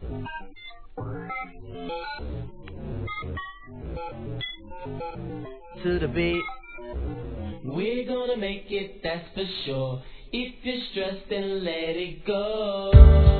To the beat. We're gonna make it, that's for sure. If you're stressed, then let it go.